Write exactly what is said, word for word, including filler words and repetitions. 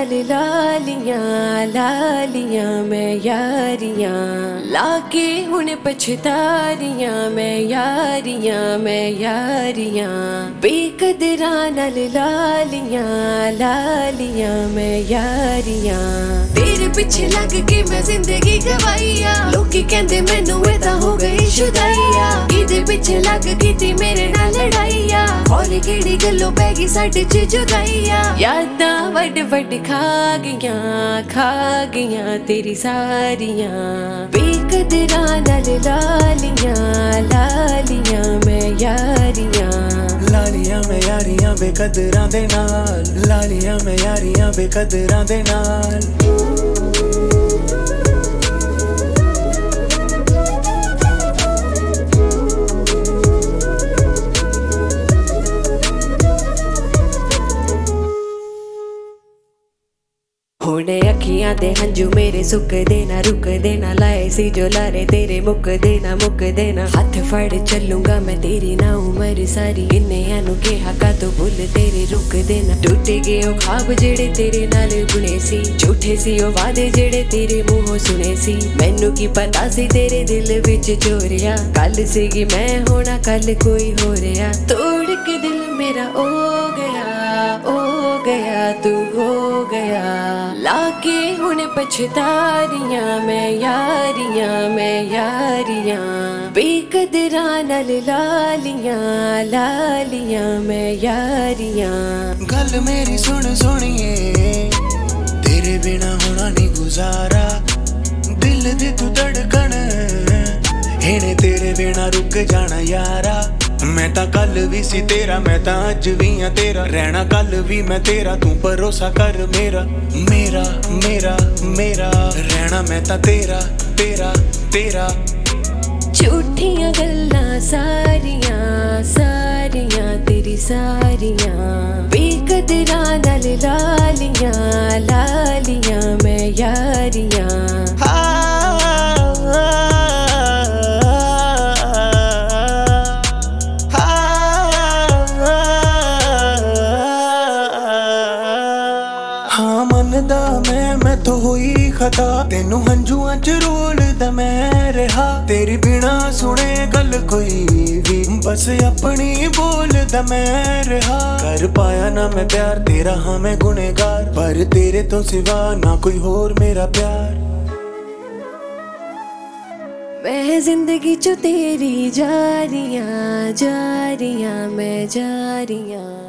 नाल लालियां लालियां मैं यारियां लाके हुण पछता रियां मैं यारियां मैं यारियां बेकदरा नाल लालियां लालियां मैं यारियां तेरे पिछे लग के मैं जिंदगी गवाईया लोकी कहंदे मैनू मैं तां हो गई शुदाईया इहदे पिछे लग कीती मेरे नाल लड़ाईया और केड़ी गल्लों पै गई साडे च जुदाईया यादां वड वड खा गईयां खा गईयां तेरी सारियां बेकदरा नाल लालियां लालियां मैं यारियां लालियां मैं यारियां बेकदरां दे नाल लालियां मैं यारियां बेकदरां दे नाल हुण अखियां दे हंजू मेरे सुकदे ना रुकदे ना लाए सी जो लारे तेरे मुकदे ना मुकदे ना हाथ फड़ चलूंगा मैं तेरी ना उम्र सारी इन्ने नु कहा का तो भुल तेरे रुकदे ना टूट गए ओ ख्वाब जेड़े तेरे नाल बुने सी झूठे सी ओ वादे जेड़े तेरे मुंहों सुने सी मैनू की पता सी तेरे दिल विच चोरिया कल सीगी मैं होना कल कोई हो रहा तोड़ के दिल मेरा ओ गया ओ गया तू हो गया लाके हुण पछता रियां मैं यारियां मैं यारियां बेकदरा नाल लालियां लालियां मैं यारियां गल मेरी सुन सुनिए तेरे बिना होना नहीं गुजारा दिल दी तू धड़कन इन्हें तेरे बिना रुक जाना यारा मैं तां कल भी सी तेरा मैं तां अज भी हां तेरा रहना कल भी मैं तेरा तू भरोसा कर मेरा मेरा मेरा मेरा रहना मैं तां तेरा तेरा तेरा झूठियां गल्लां सारियां सारियां तेरी सारियां बेकदरा नाल लालियां लालियां मैं यारियां हाँ मनदा मैं मैं तो होई खता तेनू हंजुआं च रोलदा मैं रहा तेरी बिना सुने गल कोई भी बस अपनी बोलदा मैं रहा कर पाया ना मैं प्यार तेरा हाँ मैं गुनेगार पर तेरे तो सिवा ना कोई होर मेरा प्यार मैं जिंदगी चो तेरी जा रियां जा रियां मैं जा रियां।